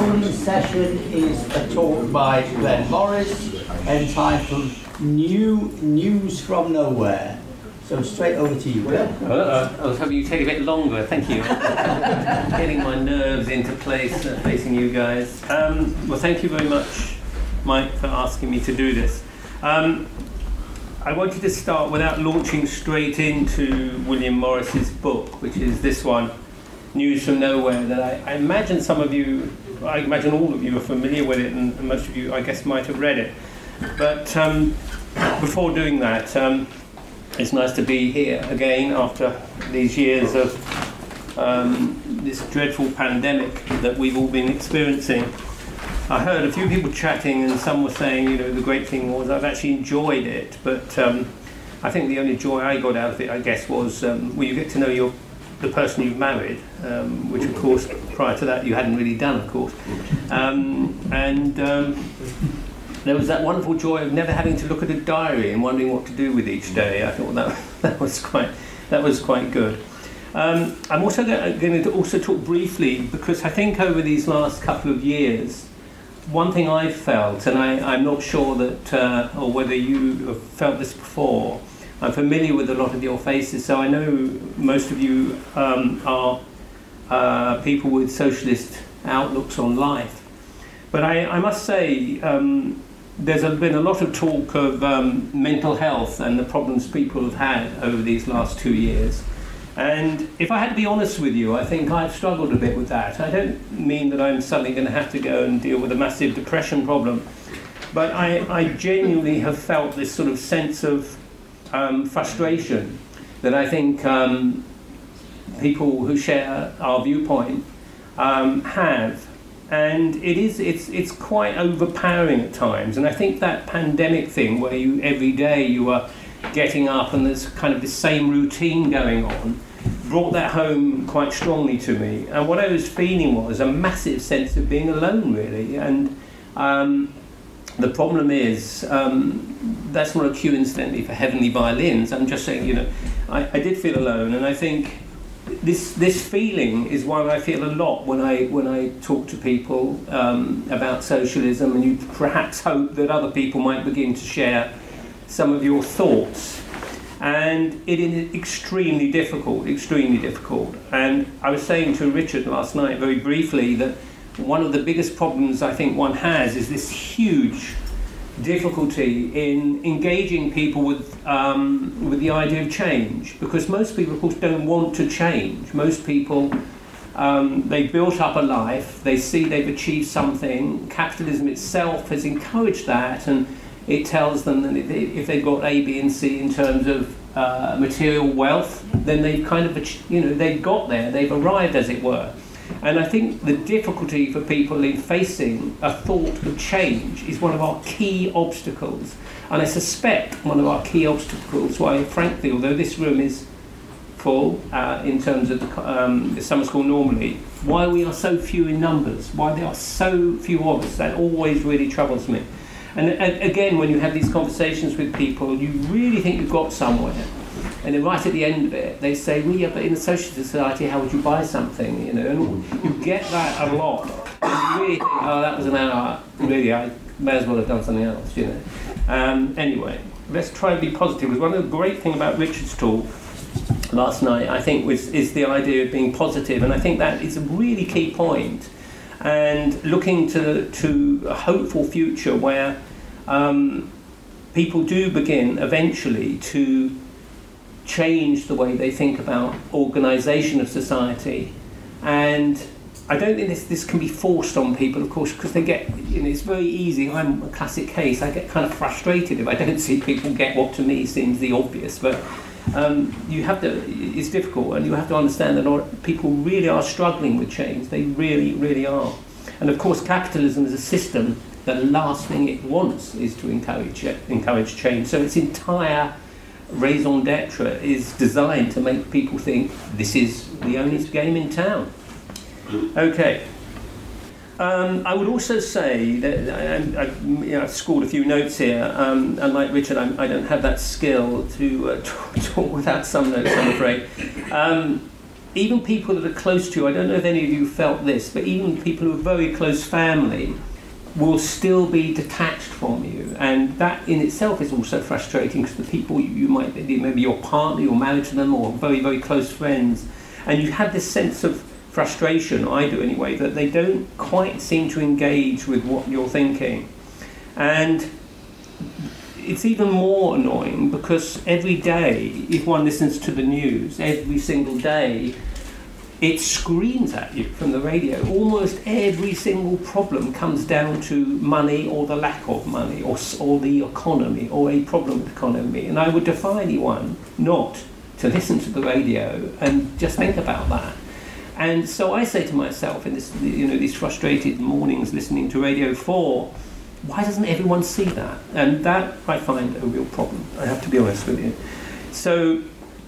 following session is a talk by Glenn Morris entitled News from Nowhere. So straight over to you, Will. I was hoping you'd take a bit longer, thank you. Getting my nerves into place facing you guys. Well, thank you very much, Mike, for asking me to do this. I wanted to start without launching straight into William Morris's book, which is this one, News from Nowhere, that I imagine some of you, I imagine all of you are familiar with it, and most of you, I guess, might have read it. But before doing that, it's nice to be here again after these years of this dreadful pandemic that we've all been experiencing. I heard a few people chatting, and some were saying, you know, the great thing was I've actually enjoyed it, but I think the only joy I got out of it, I guess, was well, you get to know the person you've married, which of course prior to that you hadn't really done, of course, and there was that wonderful joy of never having to look at a diary and wondering what to do with each day. I thought that was quite good. I'm also going to also talk briefly, because I think over these last couple of years, one thing I've felt, and I'm not sure that, or whether you have felt this before, I'm familiar with a lot of your faces, so I know most of you are people with socialist outlooks on life. But I must say, there's been a lot of talk of mental health and the problems people have had over these last 2 years. And if I had to be honest with you, I think I've struggled a bit with that. I don't mean that I'm suddenly going to have to go and deal with a massive depression problem, but I genuinely have felt this sort of sense of frustration that I think people who share our viewpoint have. And it's quite overpowering at times. And I think that pandemic thing where every day you are getting up and there's kind of the same routine going on brought that home quite strongly to me. And what I was feeling was a massive sense of being alone, really. And the problem is, that's not a cue, incidentally, for Heavenly Violins. I'm just saying, you know, I did feel alone, and I think this feeling is one I feel a lot when I talk to people about socialism, and you perhaps hope that other people might begin to share some of your thoughts. And it is extremely difficult. And I was saying to Richard last night very briefly that one of the biggest problems I think one has is this huge difficulty in engaging people with the idea of change, because most people, of course, don't want to change. Most people, they've built up a life, they see they've achieved something, capitalism itself has encouraged that, and it tells them that if they've got A, B and C in terms of material wealth, then they've kind of, you know, they've got there, they've arrived, as it were. And I think the difficulty for people in facing a thought of change is one of our key obstacles. And I suspect one of our key obstacles why, frankly, although this room is full in terms of the summer school normally, why we are so few in numbers, why there are so few of us, that always really troubles me. And again, when you have these conversations with people, you really think you've got somewhere. And then right at the end of it, they say, well, yeah, but in a social society, how would you buy something? You know, and you get that a lot. And you really think, oh, that was an hour. Really, I may as well have done something else, you know. Anyway, let's try and be positive. Because one of the great things about Richard's talk last night, I think, is the idea of being positive. And I think that is a really key point. And looking to a hopeful future where people do begin eventually to change the way they think about organisation of society. And I don't think this can be forced on people, of course, because they get, you know, it's very easy. I'm a classic case. I get kind of frustrated if I don't see people get what to me seems the obvious. But you have to, it's difficult, and you have to understand that people really are struggling with change. They really, really are. And of course, capitalism is a system, the last thing it wants is to encourage change. So its entire raison d'etre is designed to make people think this is the only game in town. Okay. I would also say that I've scored a few notes here. Unlike Richard, I don't have that skill to talk without some notes, I'm afraid. even people that are close to you, I don't know if any of you felt this, but even people who are very close family will still be detached from you, and that in itself is also frustrating, because the people you might be, maybe your partner, you're married to them, or very, very close friends, and you have this sense of frustration, I do anyway, that they don't quite seem to engage with what you're thinking. And it's even more annoying because every day, if one listens to the news, every single day, it screams at you from the radio. Almost every single problem comes down to money or the lack of money, or the economy, or a problem with the economy. And I would defy anyone not to listen to the radio and just think about that. And so I say to myself in this, these frustrated mornings listening to Radio 4, why doesn't everyone see that? And that I find a real problem, I have to be honest with you. So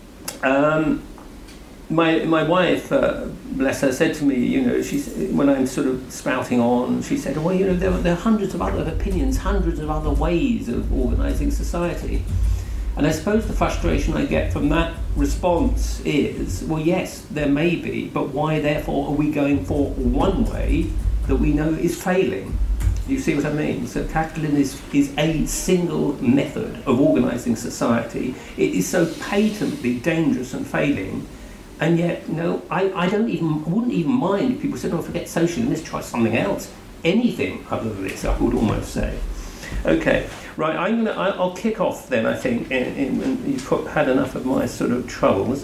my wife, bless her, said to me, when I'm sort of spouting on, she said, well, there are hundreds of other opinions, hundreds of other ways of organising society. And I suppose the frustration I get from that response is, well, yes, there may be, but why therefore are we going for one way that we know is failing? You see what I mean? So capitalism is a single method of organising society. It is so patently dangerous and failing, and yet, I wouldn't even mind if people said, oh, forget socialism, let's try something else. Anything other than this, I would almost say. Okay, right, I'll kick off then, I think, you've had enough of my sort of troubles.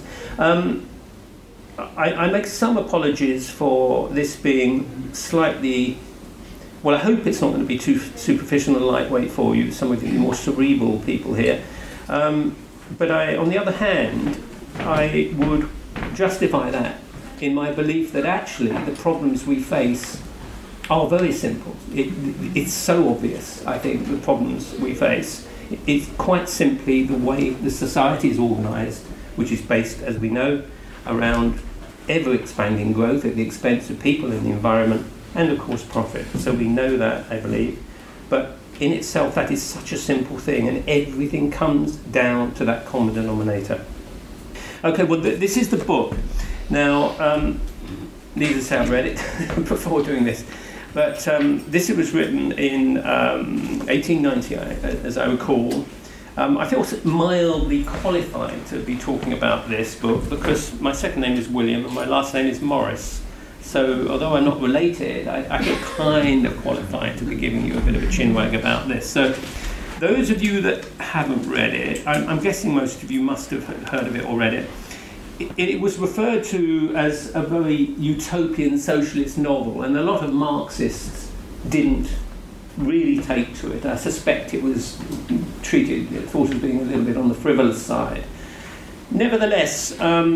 I make some apologies for this being slightly, well, I hope it's not going to be too superficial and lightweight for you, some of you more cerebral people here. But on the other hand, I would justify that in my belief that actually the problems we face are very simple. It's so obvious, I think, the problems we face. It's quite simply the way the society is organised, which is based, as we know, around ever-expanding growth at the expense of people and the environment, and of course profit. So we know that, I believe. But in itself, that is such a simple thing, and everything comes down to that common denominator. Okay, well, this is the book. Now, needless to say, I've read it before doing this. But this was written in 1890, as I recall. I feel mildly qualified to be talking about this book because my second name is William and my last name is Morris. So although I'm not related, I feel kind of qualified to be giving you a bit of a chinwag about this. So those of you that haven't read it, I'm guessing most of you must have heard of it or read it. It was referred to as a very utopian socialist novel, and a lot of Marxists didn't really take to it. I suspect it was thought of being a little bit on the frivolous side. Nevertheless,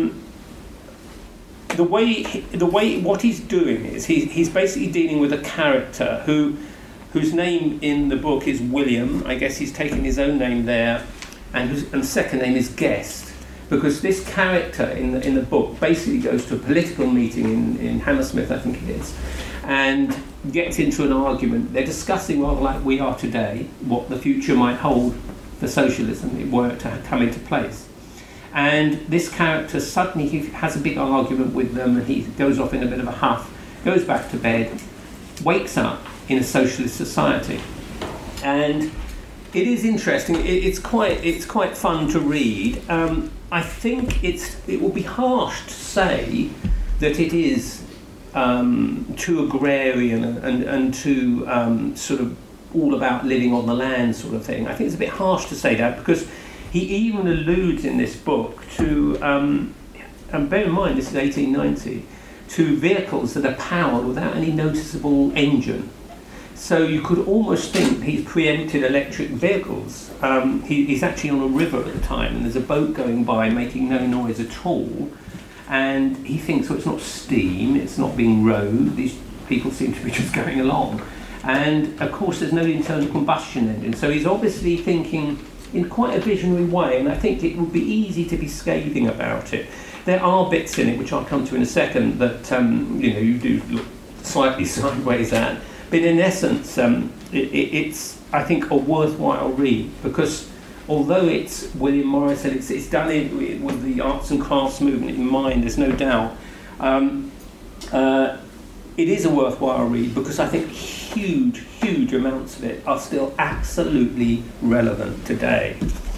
what he's doing is he's basically dealing with a character whose name in the book is William. I guess he's taken his own name there, and second name is Guest. Because this character in the book basically goes to a political meeting in Hammersmith, I think it is, and gets into an argument. They're discussing, rather like we are today, what the future might hold for socialism if it were to come into place. And this character suddenly he has a big argument with them, and he goes off in a bit of a huff, goes back to bed, wakes up in a socialist society. And it is interesting. It's quite fun to read. I think it will be harsh to say that it is too agrarian and too sort of all about living on the land sort of thing. I think it's a bit harsh to say that because he even alludes in this book to, and bear in mind this is 1890, to vehicles that are powered without any noticeable engine. So you could almost think he's preempted electric vehicles. He's actually on a river at the time, and there's a boat going by making no noise at all. And he thinks, well, it's not steam, it's not being rowed, these people seem to be just going along. And of course, there's no internal combustion engine. So he's obviously thinking in quite a visionary way, and I think it would be easy to be scathing about it. There are bits in it, which I'll come to in a second, that you do look slightly sideways at. But in essence, it's, I think, a worthwhile read because although it's William Morris and it's done with the arts and crafts movement in mind, there's no doubt, It is a worthwhile read because I think huge amounts of it are still absolutely relevant today.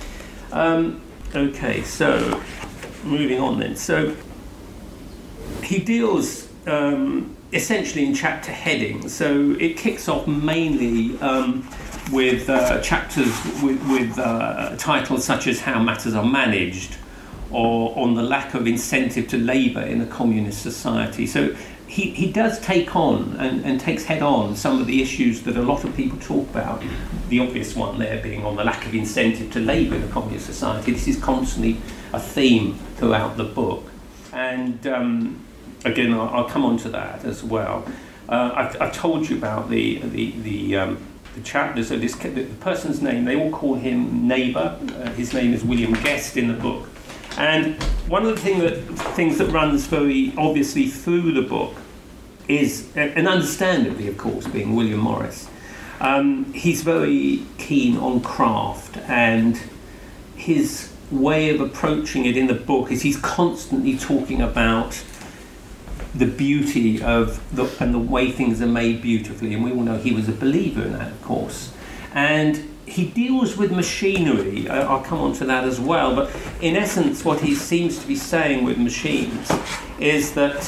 Okay, so moving on then. So he deals essentially in chapter headings. So it kicks off mainly with chapters with titles such as How Matters Are Managed, or on the lack of incentive to labour in a communist society. So he does take on and takes head on some of the issues that a lot of people talk about. The obvious one there being on the lack of incentive to labour in a communist society. This is constantly a theme throughout the book. And again, I'll come on to that as well. I've told you about the chapter. So the person's name, they all call him Neighbour. His name is William Guest in the book. And one of the things that runs very obviously through the book is, and understandably of course, being William Morris, he's very keen on craft, and his way of approaching it in the book is he's constantly talking about the beauty of and the way things are made beautifully, and we all know he was a believer in that, of course. And he deals with machinery. I'll come on to that as well, but in essence what he seems to be saying with machines is that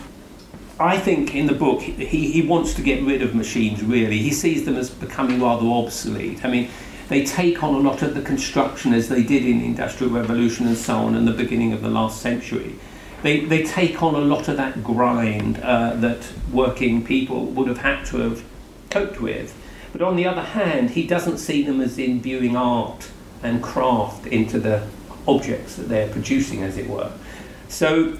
I think in the book he wants to get rid of machines, really. He sees them as becoming rather obsolete. I mean, they take on a lot of the construction as they did in the Industrial Revolution and so on in the beginning of the last century. They take on a lot of that grind that working people would have had to have coped with. But on the other hand, he doesn't see them as imbuing art and craft into the objects that they're producing, as it were. So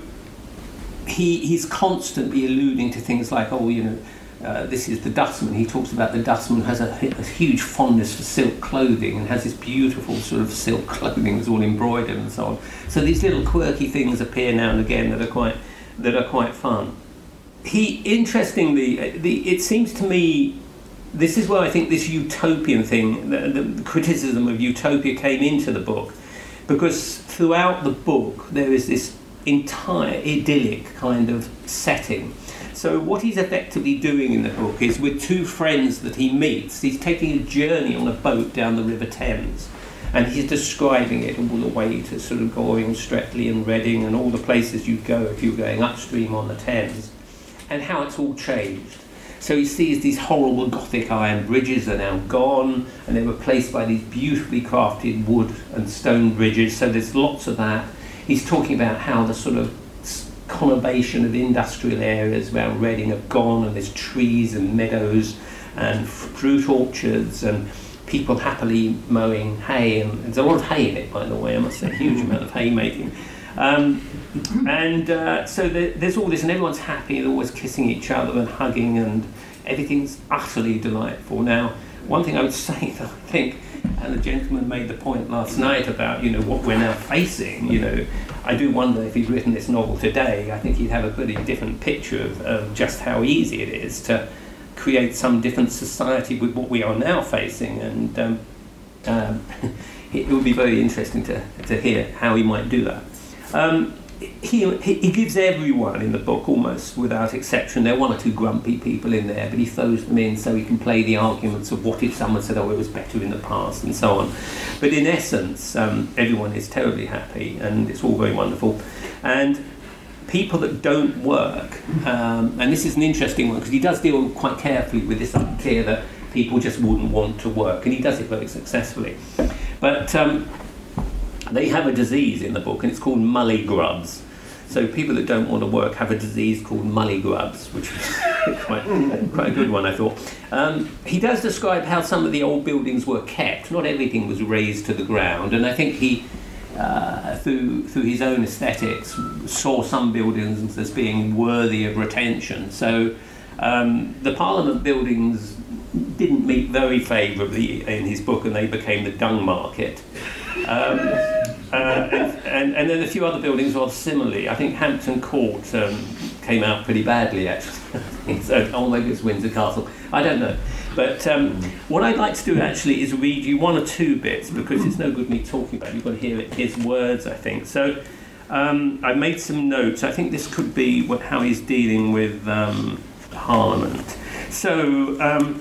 he's constantly alluding to things like, this is the dustman. He talks about the dustman has a huge fondness for silk clothing and has this beautiful sort of silk clothing that's all embroidered and so on. So these little quirky things appear now and again that are quite fun. Interestingly, it seems to me, this is where I think this utopian thing, the criticism of utopia came into the book, because throughout the book there is this entire idyllic kind of setting. So what he's effectively doing in the book is, with two friends that he meets, he's taking a journey on a boat down the River Thames, and he's describing it all the way to sort of Goring, Streatley and Reading and all the places you'd go if you were going upstream on the Thames, and how it's all changed. So he sees these horrible Gothic iron bridges are now gone, and they're replaced by these beautifully crafted wood and stone bridges, so there's lots of that. He's talking about how the sort of conurbation of industrial areas around Reading have gone, and there's trees and meadows and fruit orchards and people happily mowing hay, and there's a lot of hay in it, by the way, I must say, a huge amount of hay making. So there's all this, and everyone's happy, they're always kissing each other and hugging, and everything's utterly delightful. Now, one thing I would say that I think, and the gentleman made the point last night about, what we're now facing, I do wonder if he'd written this novel today, I think he'd have a pretty different picture of just how easy it is to create some different society with what we are now facing, and it would be very interesting to hear how he might do that. He gives everyone in the book, almost without exception, there are one or two grumpy people in there, but he throws them in so he can play the arguments of what if someone said, it was better in the past, and so on. But in essence, everyone is terribly happy, and it's all very wonderful. And people that don't work, and this is an interesting one, because he does deal quite carefully with this idea that people just wouldn't want to work, and he does it very successfully. But they have a disease in the book, and it's called mullygrubs. So people that don't want to work have a disease called mullygrubs, which is quite a good one, I thought. He does describe how some of the old buildings were kept. Not everything was razed to the ground, and I think he, through his own aesthetics, saw some buildings as being worthy of retention. So the Parliament buildings didn't meet very favourably in his book, and they became the dung market. And then a few other buildings rather similarly. I think Hampton Court came out pretty badly, actually. So, maybe it's Windsor Castle. I don't know. But what I'd like to do actually is read you one or two bits, because it's no good me talking about it. You've got to hear his words, I think. So I made some notes. I think this could be how he's dealing with Parliament. So,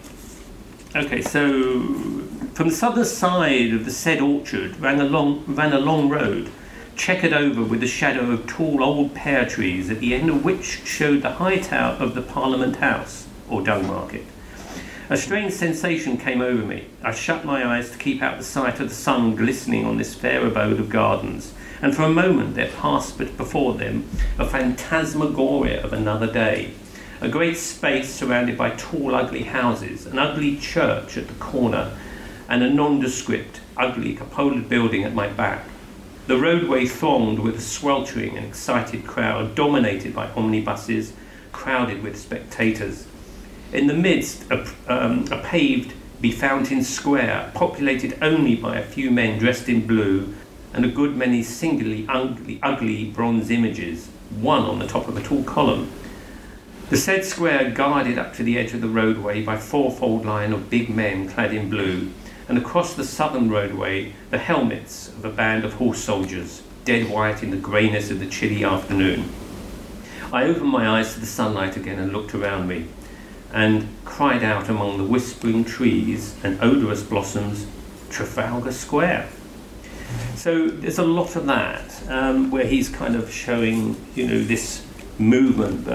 so from the southern side of the said orchard ran a long road, checkered over with the shadow of tall old pear trees, at the end of which showed the high tower of the Parliament House, or Dung Market. A strange sensation came over me. I shut my eyes to keep out the sight of the sun glistening on this fair abode of gardens, and for a moment there passed before them a phantasmagoria of another day. A great space surrounded by tall, ugly houses, an ugly church at the corner, and a nondescript, ugly, cupolaed building at my back. The roadway thronged with a sweltering and excited crowd, dominated by omnibuses, crowded with spectators. In the midst, a paved, befountained square, populated only by a few men dressed in blue, and a good many singularly ugly bronze images, one on the top of a tall column. The said square guarded up to the edge of the roadway by a fourfold line of big men clad in blue, and across the southern roadway the helmets of a band of horse soldiers, dead white in the greyness of the chilly afternoon. I opened my eyes to the sunlight again and looked around me, and cried out among the whispering trees and odorous blossoms, "Trafalgar Square." So there's a lot of that, where he's kind of showing, this movement,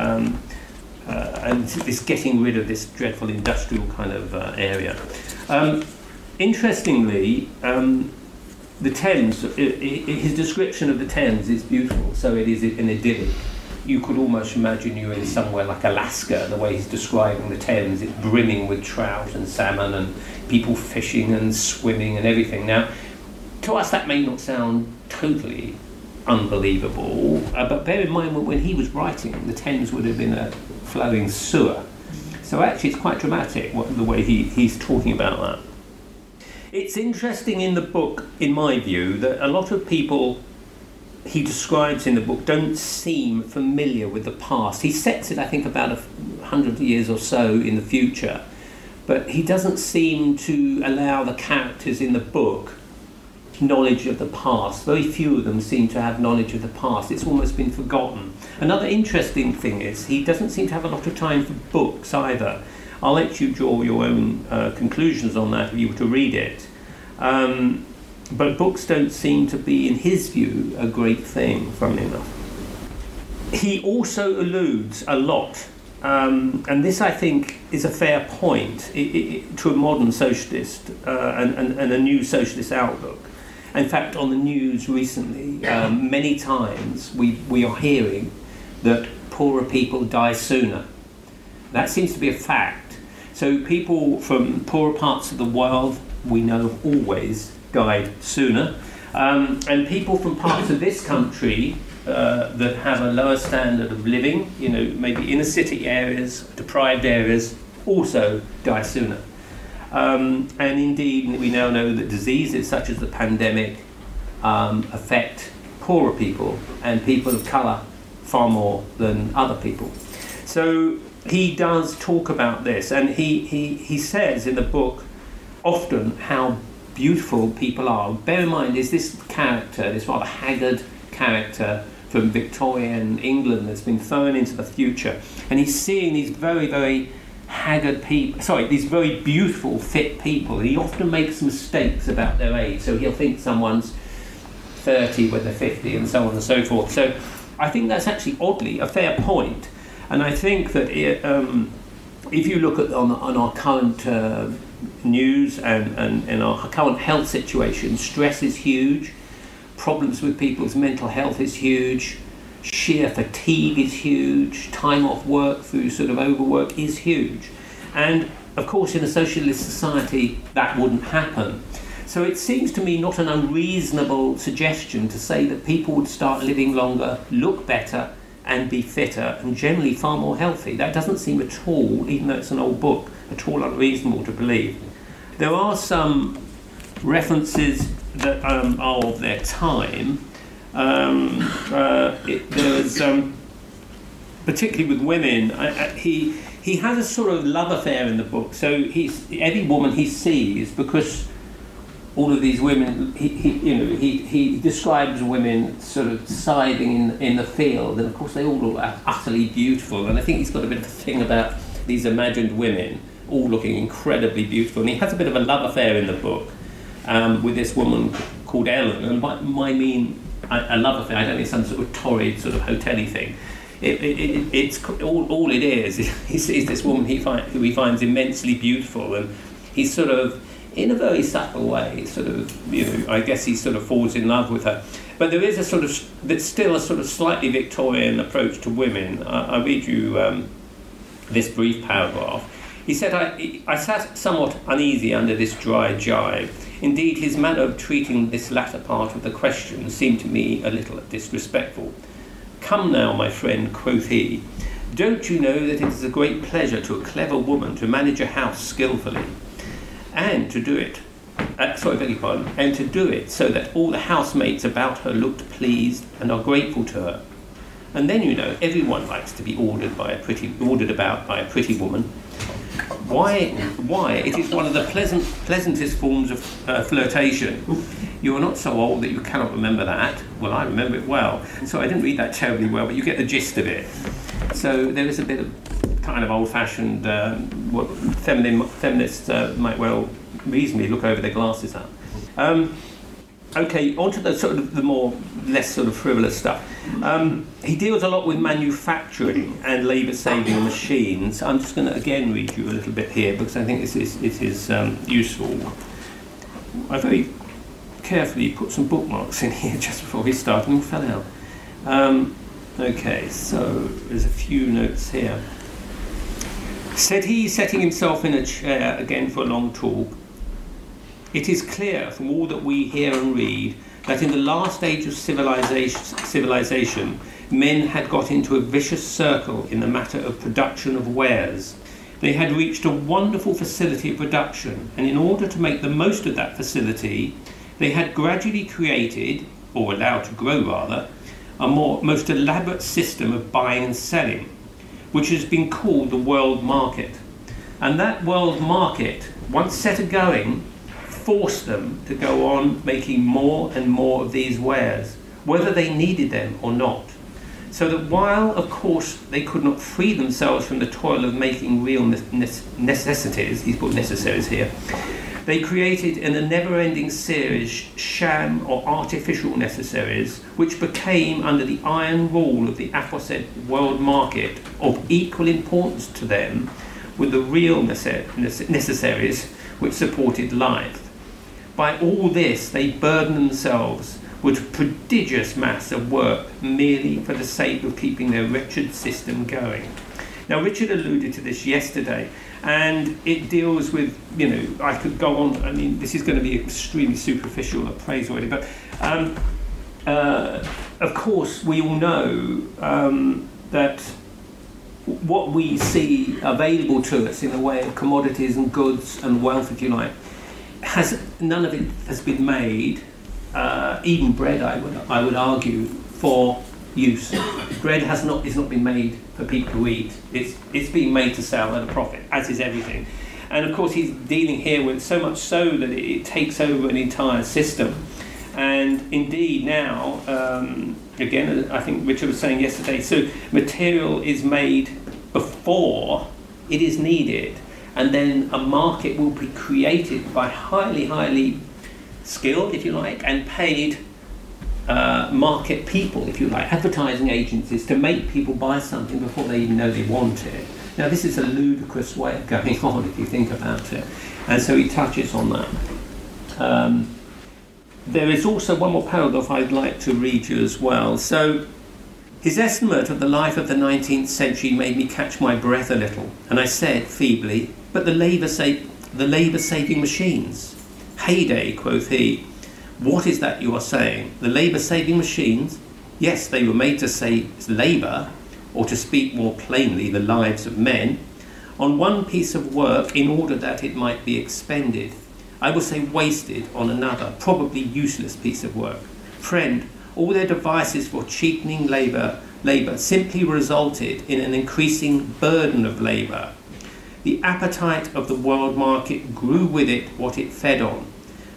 and this getting rid of this dreadful industrial kind of area. Interestingly, the Thames, his description of the Thames is beautiful, so it is an idyllic. You could almost imagine you're in somewhere like Alaska, the way he's describing the Thames. It's brimming with trout and salmon and people fishing and swimming and everything. Now, to us that may not sound totally unbelievable, but bear in mind when he was writing, the Thames would have been a flowing sewer. So actually it's quite dramatic the way he's talking about that. It's interesting in the book, in my view, that a lot of people he describes in the book don't seem familiar with the past. He sets it, I think, about 100 years or so in the future, but he doesn't seem to allow the characters in the book knowledge of the past. Very few of them seem to have knowledge of the past. It's almost been forgotten. Another interesting thing is he doesn't seem to have a lot of time for books either. I'll let you draw your own conclusions on that if you were to read it. But books don't seem to be, in his view, a great thing, funnily enough. He also alludes a lot, and this I think is a fair point, to a modern socialist and a new socialist outlook. In fact, on the news recently, many times we are hearing that poorer people die sooner. That seems to be a fact. So people from poorer parts of the world, we know, have always died sooner, and people from parts of this country that have a lower standard of living, maybe inner city areas, deprived areas, also die sooner. And indeed, we now know that diseases such as the pandemic affect poorer people and people of colour far more than other people. So he does talk about this, and he says in the book often how beautiful people are. Bear in mind, is this character, this rather haggard character from Victorian England that's been thrown into the future, and he's seeing these very, very haggard people, these very beautiful, fit people. He often makes mistakes about their age, so he'll think someone's 30 when they're 50 and so on and so forth. So I think that's actually oddly a fair point, and I think that if you look at on our current news and our current health situation, stress is huge, problems with people's mental health is huge, sheer fatigue is huge, time off work through sort of overwork is huge. And of course in a socialist society that wouldn't happen. So it seems to me not an unreasonable suggestion to say that people would start living longer, look better and be fitter and generally far more healthy. That doesn't seem at all, even though it's an old book, at all unreasonable to believe. There are some references that are of their time. There's particularly with women, he has a sort of love affair in the book. So every woman he sees, because all of these women, he describes women sort of siding in the field, and of course they all look utterly beautiful, and I think he's got a bit of a thing about these imagined women all looking incredibly beautiful, and he has a bit of a love affair in the book with this woman called Ellen, and by mean a love affair, I don't think it's some sort of torrid sort of hotel-y thing. It's all it is. He sees this woman who he finds immensely beautiful, and he's sort of, in a very subtle way, sort of, I guess he sort of falls in love with her. But there is there's still a sort of slightly Victorian approach to women. I'll read you this brief paragraph. He said, I sat somewhat uneasy under this dry jibe. Indeed, his manner of treating this latter part of the question seemed to me a little disrespectful. Come now, my friend, quoth he, don't you know that it is a great pleasure to a clever woman to manage a house skillfully, and to do it, and to do it so that all the housemates about her looked pleased and are grateful to her. And then, you know, everyone likes to be ordered about by a pretty woman. Why? It is one of the pleasantest forms of flirtation. You are not so old that you cannot remember that. Well, I remember it well. So I didn't read that terribly well, but you get the gist of it. So there is a bit of kind of old-fashioned, what feminists might well reasonably look over their glasses at. Okay, on to the sort of the less sort of frivolous stuff. He deals a lot with manufacturing and labour-saving machines. I'm just going to again read you a little bit here because I think it is useful. I very carefully put some bookmarks in here just before we start, and all fell out. Okay, so there's a few notes here. Said he, setting himself in a chair again for a long talk, it is clear from all that we hear and read that in the last age of civilization, men had got into a vicious circle in the matter of production of wares. They had reached a wonderful facility of production, and in order to make the most of that facility, they had gradually created, or allowed to grow rather, a most elaborate system of buying and selling, which has been called the world market. And that world market, once set a-going, forced them to go on making more and more of these wares, whether they needed them or not. So that while, of course, they could not free themselves from the toil of making real necessities, he's put necessaries here, they created in a never-ending series sham or artificial necessaries, which became, under the iron rule of the aforesaid world market, of equal importance to them with the real necessaries which supported life. By all this, they burden themselves with a prodigious mass of work merely for the sake of keeping their wretched system going. Now, Richard alluded to this yesterday, and it deals with, I could go on, I mean, this is going to be extremely superficial or praiseworthy, but of course, we all know that what we see available to us in the way of commodities and goods and wealth, if you like, none of it has been made, even bread, I would argue, for use. Bread is not been made for people to eat. It's being made to sell at a profit, as is everything. And of course, he's dealing here with so much so that it takes over an entire system. And indeed, now, again, I think Richard was saying yesterday, so material is made before it is needed, and then a market will be created by highly, highly skilled, if you like, and paid market people, if you like, advertising agencies, to make people buy something before they even know they want it. Now, this is a ludicrous way of going on if you think about it, and so he touches on that. There is also one more paragraph I'd like to read you as well. So, his estimate of the life of the 19th century made me catch my breath a little, and I said feebly, "But the labour-saving machines." "Heyday," quoth he. "What is that you are saying? The labour-saving machines? Yes, they were made to save labour, or to speak more plainly, the lives of men, on one piece of work in order that it might be expended. I will say wasted on another, probably useless piece of work. Friend, all their devices for cheapening labour simply resulted in an increasing burden of labour. The appetite of the world market grew with it what it fed on.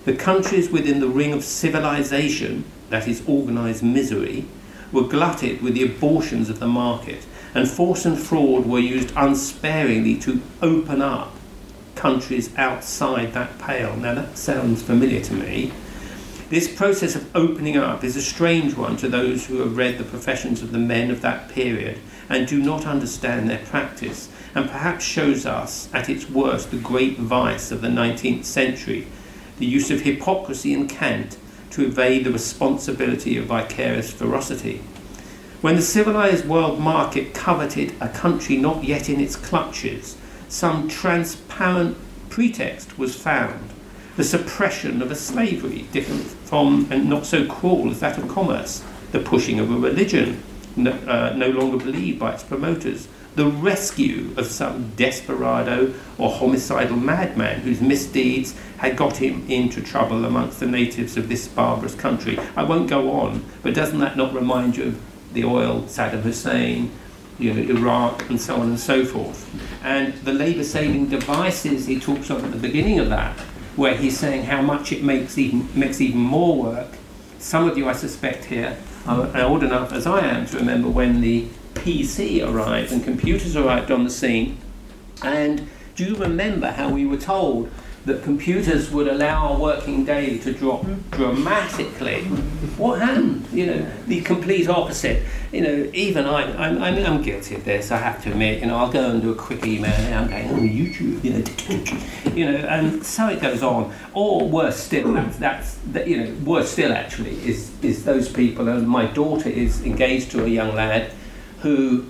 The countries within the ring of civilization, that is organised misery, were glutted with the abortions of the market, and force and fraud were used unsparingly to open up countries outside that pale. Now that sounds familiar to me. This process of opening up is a strange one to those who have read the professions of the men of that period and do not understand their practice, and perhaps shows us at its worst the great vice of the 19th century, the use of hypocrisy and cant to evade the responsibility of vicarious ferocity. When the civilized world market coveted a country not yet in its clutches, some transparent pretext was found, the suppression of a slavery different from and not so cruel as that of commerce, the pushing of a religion no longer believed by its promoters, the rescue of some desperado or homicidal madman whose misdeeds had got him into trouble amongst the natives of this barbarous country. I won't go on, but doesn't that not remind you of the oil, Saddam Hussein, Iraq, and so on and so forth? And the labour-saving devices he talks of at the beginning of that, where he's saying how much it makes even more work. Some of you, I suspect, here are old enough as I am to remember when the PC arrived and computers arrived on the scene. And do you remember how we were told that computers would allow our working day to drop dramatically? What happened? The complete opposite. Even I'm guilty of this, I have to admit. I'll go and do a quick email and I'm going on YouTube, and so it goes on. Or worse still, worse still actually is those people. And my daughter is engaged to a young lad who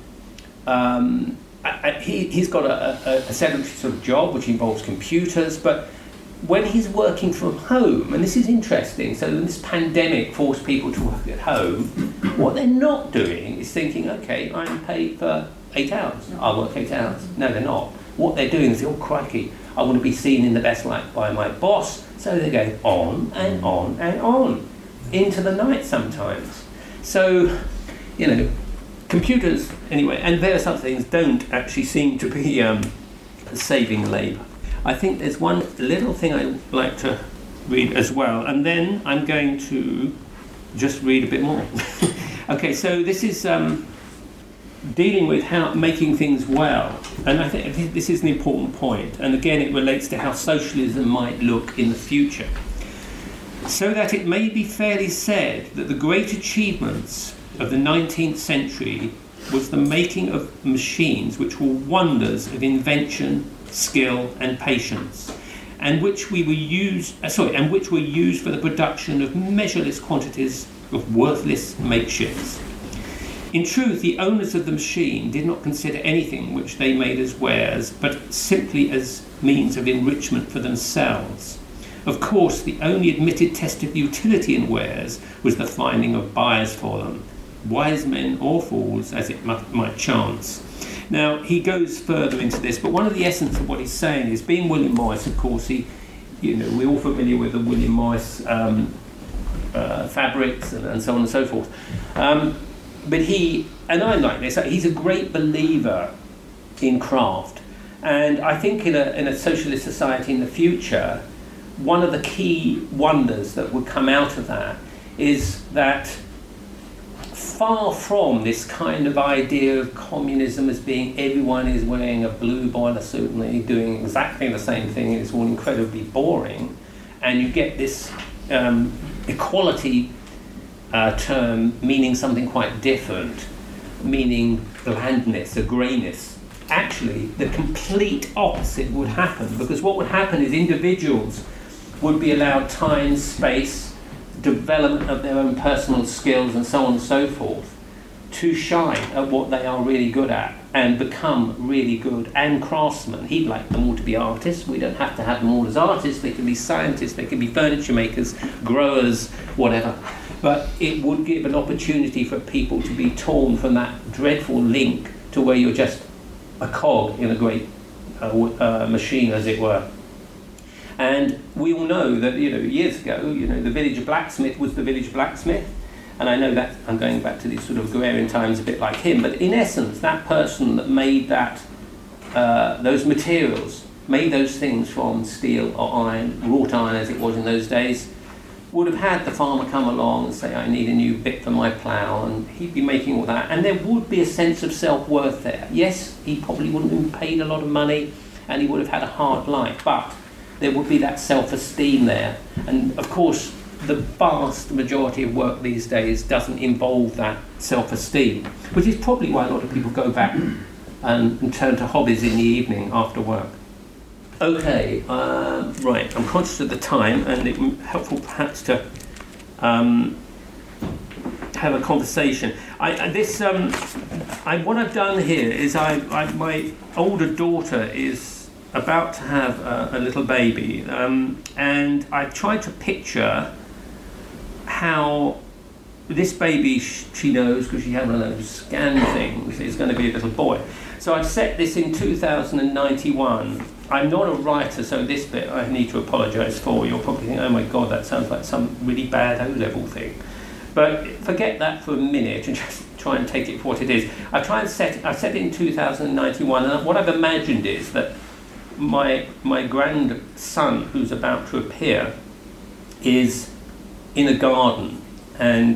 he's got a sedentary sort of job which involves computers, but when he's working from home, and this is interesting, so this pandemic forced people to work at home, what they're not doing is thinking, okay, I'm paid for 8 hours, I'll work 8 hours. No, they're not. What they're doing is, oh crikey, I want to be seen in the best light by my boss, so they go on and on and on, into the night sometimes. So, computers, anyway, and various other things don't actually seem to be saving labour. I think there's one little thing I'd like to read as well, and then I'm going to just read a bit more. Okay, so this is dealing with how making things well, and I think this is an important point, and again it relates to how socialism might look in the future. So that it may be fairly said that the great achievements of the 19th century was the making of machines which were wonders of invention, skill and patience, and which were used for the production of measureless quantities of worthless makeshifts. In truth, the owners of the machine did not consider anything which they made as wares, but simply as means of enrichment for themselves. Of course, the only admitted test of utility in wares was the finding of buyers for them, wise men or fools as it might chance. Now, he goes further into this, but one of the essence of what he's saying is, being William Morris, of course, we're all familiar with the William Morris fabrics and so on and so forth. But I'm like this, he's a great believer in craft. And I think in a socialist society in the future, one of the key wonders that would come out of that is that far from this kind of idea of communism as being everyone is wearing a blue boiler suit and they're doing exactly the same thing, and it's all incredibly boring, and you get this equality term meaning something quite different, meaning blandness, a greyness. Actually, the complete opposite would happen, because what would happen is individuals would be allowed time, space, development of their own personal skills and so on and so forth to shine at what they are really good at and become really good and craftsmen. He'd like them all to be artists. We don't have to have them all as artists. They can be scientists, they can be furniture makers, growers, whatever. But it would give an opportunity for people to be torn from that dreadful link to where you're just a cog in a great machine, as it were. And we all know that, years ago, the village blacksmith was the village blacksmith. And I know that I'm going back to these sort of agrarian times a bit like him, but in essence, that person that made that those materials made those things from steel or iron, wrought iron as it was in those days, would have had the farmer come along and say, I need a new bit for my plough, and he'd be making all that, and there would be a sense of self-worth there. Yes, he probably wouldn't have been paid a lot of money, and he would have had a hard life, but there would be that self-esteem there. And of course, the vast majority of work these days doesn't involve that self-esteem, which is probably why a lot of people go back and turn to hobbies in the evening after work. Okay, right, I'm conscious of the time, and it's helpful perhaps to have a conversation. What I've done here is my older daughter is about to have a little baby, and I tried to picture how this baby, she knows because she had one of those scan things, is going to be a little boy. So I set this in 2091. I'm not a writer, so this bit I need to apologise for. You'll probably think, oh my God, that sounds like some really bad O-level thing. But forget that for a minute and just try and take it for what it is. I set it in 2091, and what I've imagined is that my grandson, who's about to appear, is in a garden, and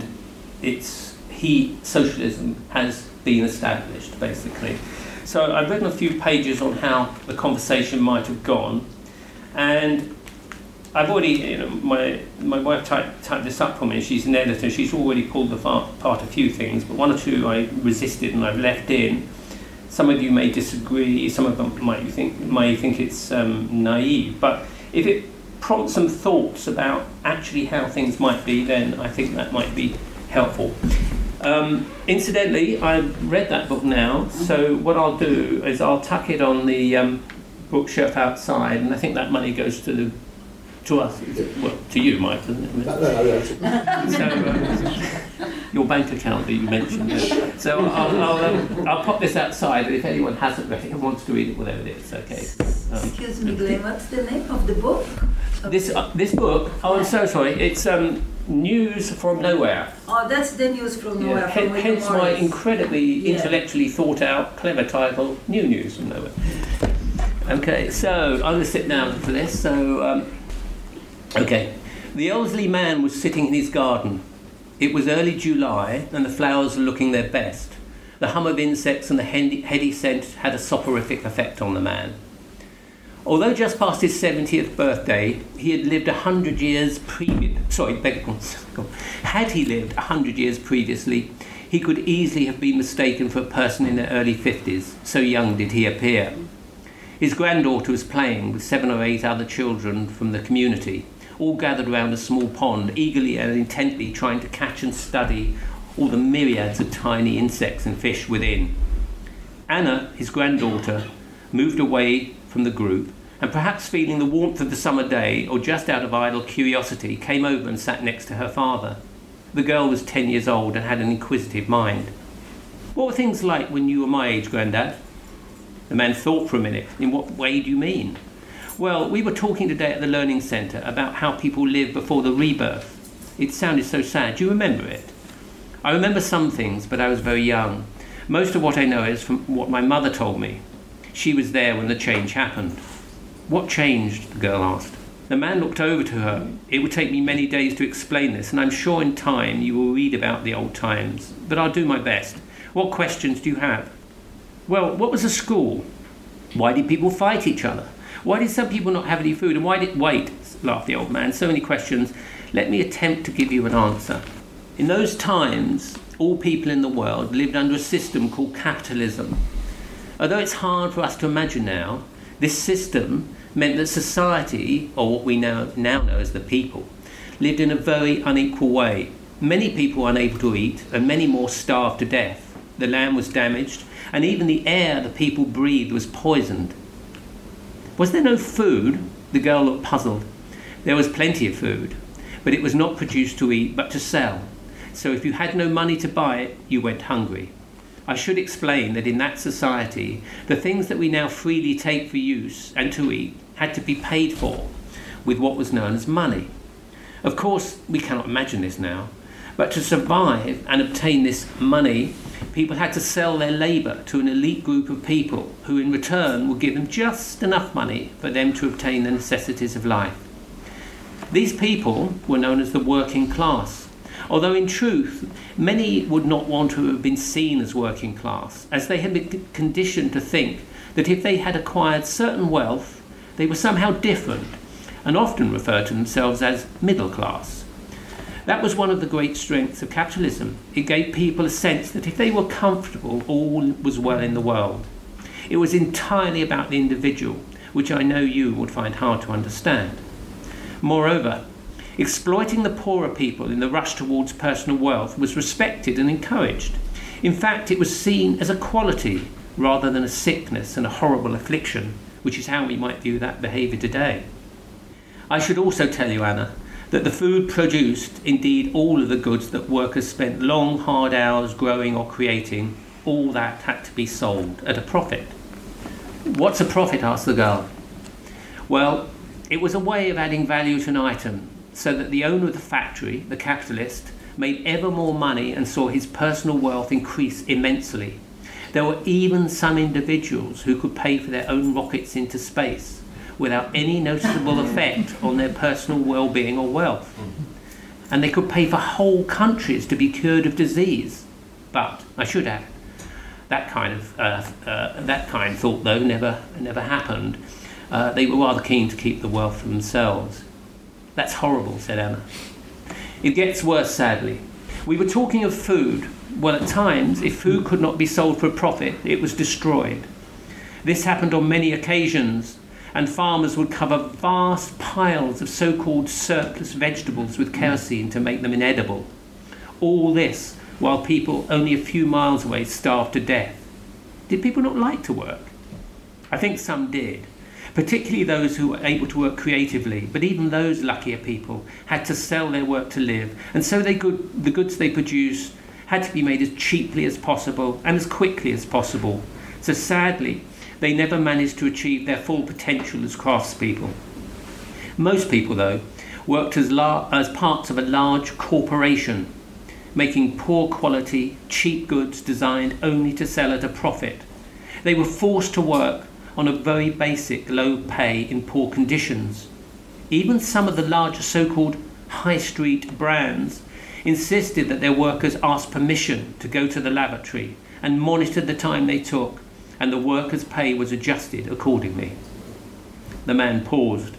socialism has been established, basically. So I've written a few pages on how the conversation might have gone, and I've already, my wife typed this up for me. She's an editor. She's already pulled apart a few things, but one or two I resisted and I've left in. Some of you may disagree. Some of them might think it's naive. But if it prompts some thoughts about actually how things might be, then I think that might be helpful. Incidentally, I've read that book now, so what I'll do is I'll tuck it on the bookshelf outside, and I think that money goes to us, well, to you, Mike, doesn't it? So, your bank account that you mentioned. So I'll pop this outside, and if anyone hasn't read it and wants to read it, whatever it is, okay. Excuse me, Glenn, what's the name of the book? This book, oh, I'm so sorry, it's News from Nowhere. Oh, that's the News from Nowhere. From hence my incredibly intellectually thought out, clever title, New News from Nowhere. Okay, so I'm going to sit down for this. So, okay. The elderly man was sitting in his garden. It was early July, and the flowers were looking their best. The hum of insects and the heady scent had a soporific effect on the man. Although just past his 70th birthday, he had lived 100 years Had he lived 100 years previously, he could easily have been mistaken for a person in their early 50s, so young did he appear. His granddaughter was playing with 7 or 8 other children from the community, all gathered around a small pond, eagerly and intently trying to catch and study all the myriads of tiny insects and fish within. Anna, his granddaughter, moved away from the group, and perhaps feeling the warmth of the summer day, or just out of idle curiosity, came over and sat next to her father. The girl was 10 years old and had an inquisitive mind. What were things like when you were my age, Grandad? The man thought for a minute. In what way do you mean? Well, we were talking today at the Learning Centre about how people lived before the rebirth. It sounded so sad. Do you remember it? I remember some things, but I was very young. Most of what I know is from what my mother told me. She was there when the change happened. What changed? The girl asked. The man looked over to her. It would take me many days to explain this, and I'm sure in time you will read about the old times, but I'll do my best. What questions do you have? Well, what was a school? Why did people fight each other? Why did some people not have any food? And why did... Wait, laughed the old man. So many questions. Let me attempt to give you an answer. In those times, all people in the world lived under a system called capitalism. Although it's hard for us to imagine now, this system meant that society, or what we now know as the people, lived in a very unequal way. Many people were unable to eat, and many more starved to death. The land was damaged, and even the air the people breathed was poisoned. Was there no food? The girl looked puzzled. There was plenty of food, but it was not produced to eat, but to sell. So if you had no money to buy it, you went hungry. I should explain that in that society, the things that we now freely take for use and to eat had to be paid for with what was known as money. Of course, we cannot imagine this now, but to survive and obtain this money, People had to sell their labour to an elite group of people who in return would give them just enough money for them to obtain the necessities of life. These people were known as the working class, although in truth many would not want to have been seen as working class, as they had been conditioned to think that if they had acquired certain wealth they were somehow different, and often referred to themselves as middle class. That was one of the great strengths of capitalism. It gave people a sense that if they were comfortable, all was well in the world. It was entirely about the individual, which I know you would find hard to understand. Moreover, exploiting the poorer people in the rush towards personal wealth was respected and encouraged. In fact, it was seen as a quality rather than a sickness and a horrible affliction, which is how we might view that behaviour today. I should also tell you, Anna, that the food produced, indeed all of the goods that workers spent long, hard hours growing or creating, all that had to be sold at a profit. What's a profit? Asked the girl. Well, it was a way of adding value to an item, so that the owner of the factory, the capitalist, made ever more money and saw his personal wealth increase immensely. There were even some individuals who could pay for their own rockets into space without any noticeable effect on their personal well-being or wealth. And they could pay for whole countries to be cured of disease. But, I should add, that kind thought, though, never happened. They were rather keen to keep the wealth for themselves. That's horrible, said Emma. It gets worse, sadly. We were talking of food. Well, at times, if food could not be sold for a profit, it was destroyed. This happened on many occasions, and farmers would cover vast piles of so-called surplus vegetables with kerosene to make them inedible. All this while people only a few miles away starved to death. Did people not like to work? I think some did, particularly those who were able to work creatively, but even those luckier people had to sell their work to live, and so the goods they produced had to be made as cheaply as possible and as quickly as possible. So sadly, they never managed to achieve their full potential as craftspeople. Most people, though, worked as parts of a large corporation, making poor quality, cheap goods designed only to sell at a profit. They were forced to work on a very basic low pay in poor conditions. Even some of the larger so-called high street brands insisted that their workers ask permission to go to the lavatory and monitored the time they took, and the workers' pay was adjusted accordingly. The man paused.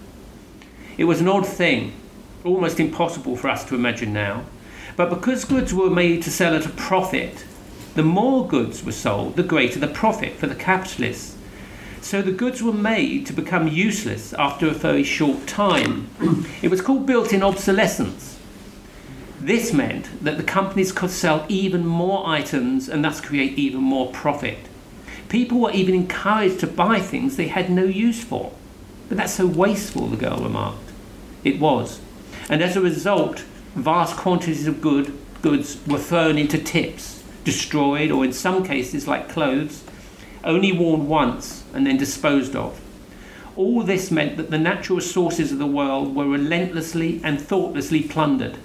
It was an odd thing, almost impossible for us to imagine now, but because goods were made to sell at a profit, the more goods were sold, the greater the profit for the capitalists. So the goods were made to become useless after a very short time. It was called built-in obsolescence. This meant that the companies could sell even more items and thus create even more profit. People were even encouraged to buy things they had no use for. But that's so wasteful, the girl remarked. It was. And as a result, vast quantities of goods were thrown into tips, destroyed, or in some cases, like clothes, only worn once and then disposed of. All this meant that the natural resources of the world were relentlessly and thoughtlessly plundered.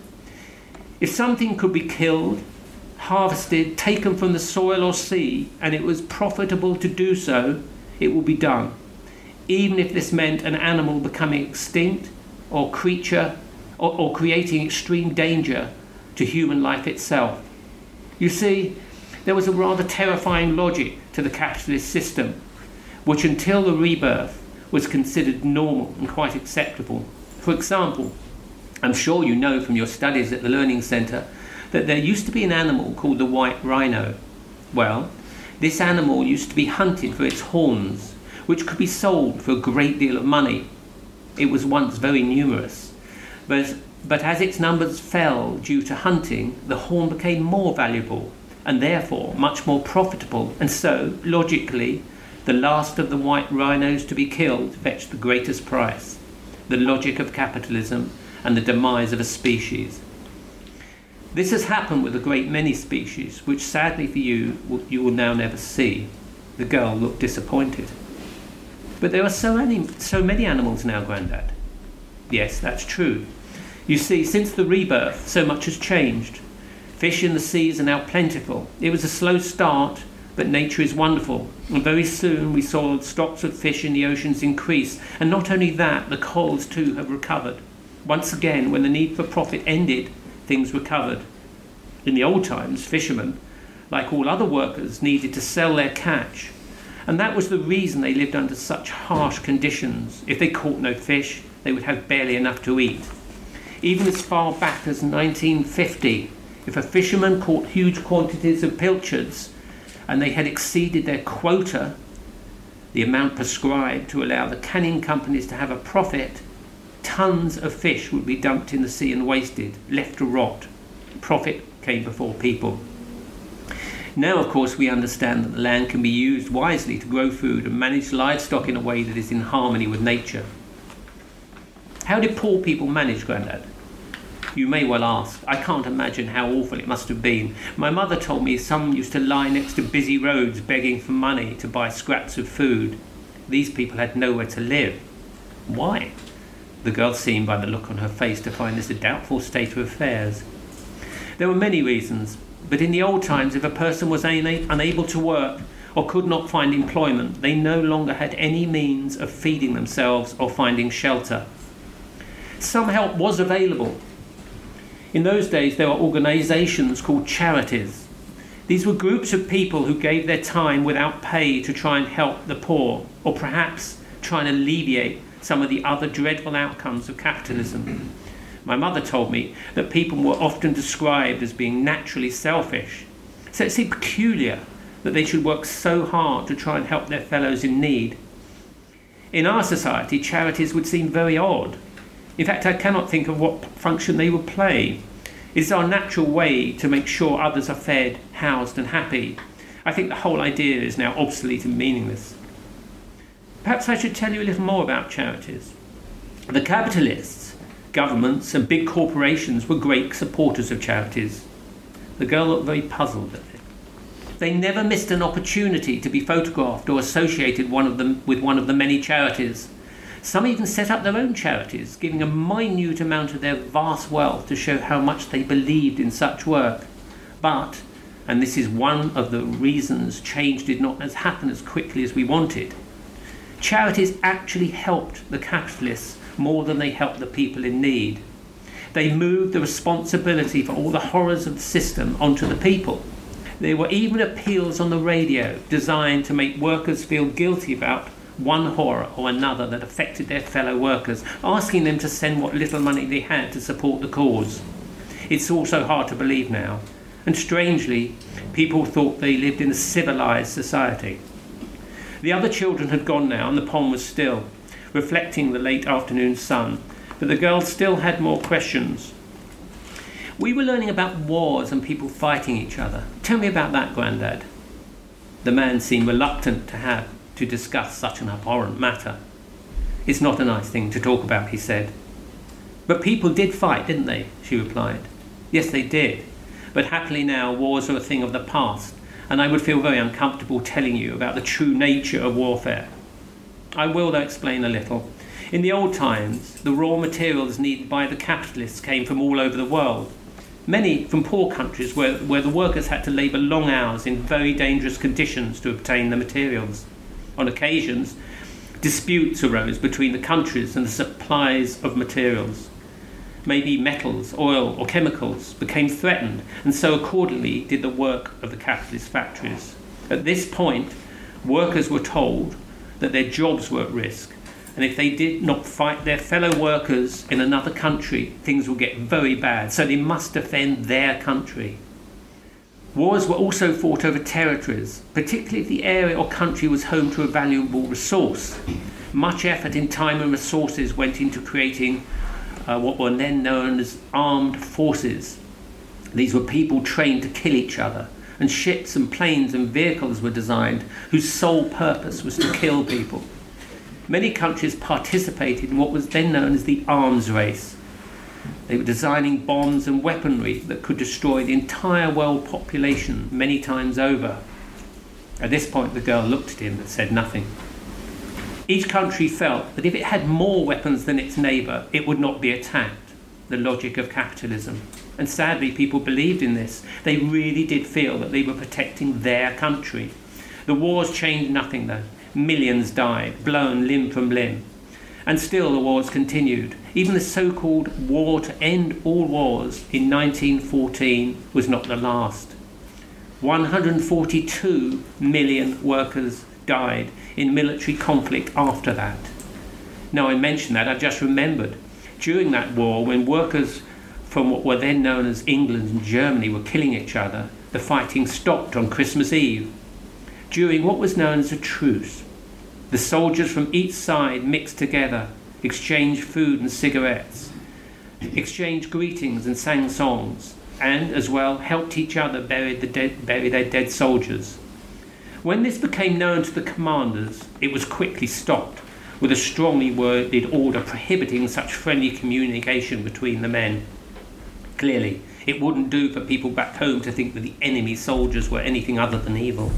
If something could be killed, harvested, taken from the soil or sea, and it was profitable to do so, it will be done, even if this meant an animal becoming extinct or creature or creating extreme danger to human life itself. You see, there was a rather terrifying logic to the capitalist system, which until the rebirth was considered normal and quite acceptable. For example, I'm sure you know from your studies at the Learning Centre that there used to be an animal called the white rhino. Well, this animal used to be hunted for its horns, which could be sold for a great deal of money. It was once very numerous, but as its numbers fell due to hunting, the horn became more valuable and therefore much more profitable, and so, logically, the last of the white rhinos to be killed fetched the greatest price. The logic of capitalism and the demise of a species. This has happened with a great many species, which sadly for you will now never see. The girl looked disappointed. But there are so many animals now, Grandad. Yes, that's true. You see, since the rebirth, so much has changed. Fish in the seas are now plentiful. It was a slow start, but nature is wonderful. And very soon we saw stocks of fish in the oceans increase. And not only that, the corals too have recovered. Once again, when the need for profit ended, things recovered. In the old times, fishermen, like all other workers, needed to sell their catch. And that was the reason they lived under such harsh conditions. If they caught no fish, they would have barely enough to eat. Even as far back as 1950, if a fisherman caught huge quantities of pilchards and they had exceeded their quota, the amount prescribed to allow the canning companies to have a profit, tons of fish would be dumped in the sea and wasted, left to rot. Profit came before people. Now, of course, we understand that the land can be used wisely to grow food and manage livestock in a way that is in harmony with nature. How did poor people manage, Grandad? You may well ask. I can't imagine how awful it must have been. My mother told me some used to lie next to busy roads begging for money to buy scraps of food. These people had nowhere to live. Why? The girl seemed by the look on her face to find this a doubtful state of affairs. There were many reasons, but in the old times, if a person was unable to work or could not find employment, they no longer had any means of feeding themselves or finding shelter. Some help was available. In those days, there were organisations called charities. These were groups of people who gave their time without pay to try and help the poor, or perhaps try and alleviate some of the other dreadful outcomes of capitalism. My mother told me that people were often described as being naturally selfish. So it seemed peculiar that they should work so hard to try and help their fellows in need. In our society, charities would seem very odd. In fact, I cannot think of what function they would play. It is our natural way to make sure others are fed, housed and happy. I think the whole idea is now obsolete and meaningless. Perhaps I should tell you a little more about charities. The capitalists, governments and big corporations were great supporters of charities. The girl looked very puzzled at it. They never missed an opportunity to be photographed or associated with one of the many charities. Some even set up their own charities, giving a minute amount of their vast wealth to show how much they believed in such work. But, and this is one of the reasons change did not happen as quickly as we wanted, charities actually helped the capitalists more than they helped the people in need. They moved the responsibility for all the horrors of the system onto the people. There were even appeals on the radio designed to make workers feel guilty about one horror or another that affected their fellow workers, asking them to send what little money they had to support the cause. It's also hard to believe now, and strangely, people thought they lived in a civilized society. The other children had gone now, and the pond was still, reflecting the late afternoon sun, but the girl still had more questions. We were learning about wars and people fighting each other. Tell me about that, Grandad. The man seemed reluctant to discuss such an abhorrent matter. It's not a nice thing to talk about, he said. But people did fight, didn't they? She replied. Yes, they did. But happily now, wars are a thing of the past, and I would feel very uncomfortable telling you about the true nature of warfare. I will, though, explain a little. In the old times, the raw materials needed by the capitalists came from all over the world. Many from poor countries where the workers had to labour long hours in very dangerous conditions to obtain the materials. On occasions, disputes arose between the countries and the supplies of materials. Maybe metals, oil or chemicals became threatened, and so accordingly did the work of the capitalist factories. At this point, workers were told that their jobs were at risk, and if they did not fight their fellow workers in another country, things would get very bad, so they must defend their country. Wars were also fought over territories, particularly if the area or country was home to a valuable resource. Much effort in time and resources went into creating what were then known as armed forces. These were people trained to kill each other, and ships and planes and vehicles were designed whose sole purpose was to kill people. Many countries participated in what was then known as the arms race. They were designing bombs and weaponry that could destroy the entire world population many times over. At this point, the girl looked at him but said nothing. Each country felt that if it had more weapons than its neighbour, it would not be attacked. the logic of capitalism. And sadly, people believed in this. They really did feel that they were protecting their country. The wars changed nothing though. Millions died, blown limb from limb. And still the wars continued. Even the so-called war to end all wars in 1914 was not the last. 142 million workers died in military conflict after that. Now I mention that, I just remembered. During that war, when workers from what were then known as England and Germany were killing each other, the fighting stopped on Christmas Eve. During what was known as a truce, the soldiers from each side mixed together, exchanged food and cigarettes, exchanged greetings and sang songs, and as well helped each other bury their dead soldiers. When this became known to the commanders, it was quickly stopped with a strongly worded order prohibiting such friendly communication between the men. Clearly, it wouldn't do for people back home to think that the enemy soldiers were anything other than evil.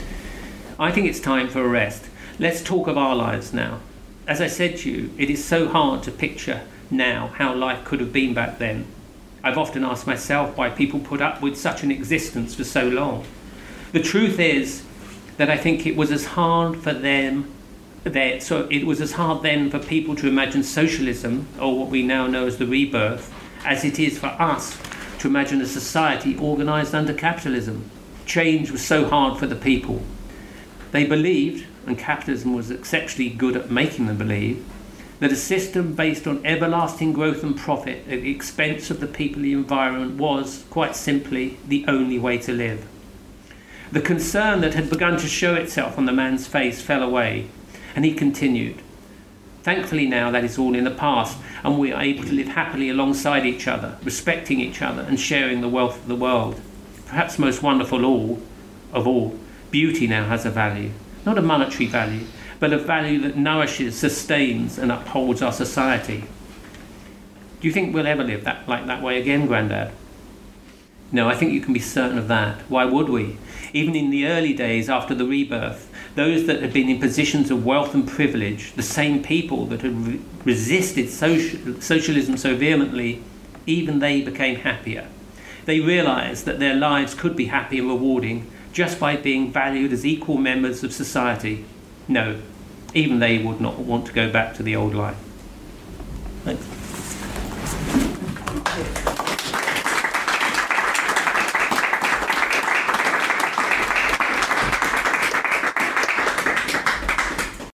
I think it's time for a rest. Let's talk of our lives now. As I said to you, it is so hard to picture now how life could have been back then. I've often asked myself why people put up with such an existence for so long. The truth is that I think it was as hard for them it was as hard then for people to imagine socialism, or what we now know as the rebirth, as it is for us to imagine a society organised under capitalism. Change was so hard for the people. They believed, and capitalism was exceptionally good at making them believe, that a system based on everlasting growth and profit at the expense of the people and the environment was, quite simply, the only way to live. The concern that had begun to show itself on the man's face fell away, and he continued. Thankfully now that is all in the past, and we are able to live happily alongside each other, respecting each other and sharing the wealth of the world. Perhaps most wonderful of all, beauty now has a value, not a monetary value, but a value that nourishes, sustains and upholds our society. Do you think we'll ever live like that way again, Grandad? No, I think you can be certain of that. Why would we? Even in the early days after the rebirth, those that had been in positions of wealth and privilege, the same people that had resisted socialism so vehemently, even they became happier. They realised that their lives could be happy and rewarding just by being valued as equal members of society. No, even they would not want to go back to the old life. Thanks.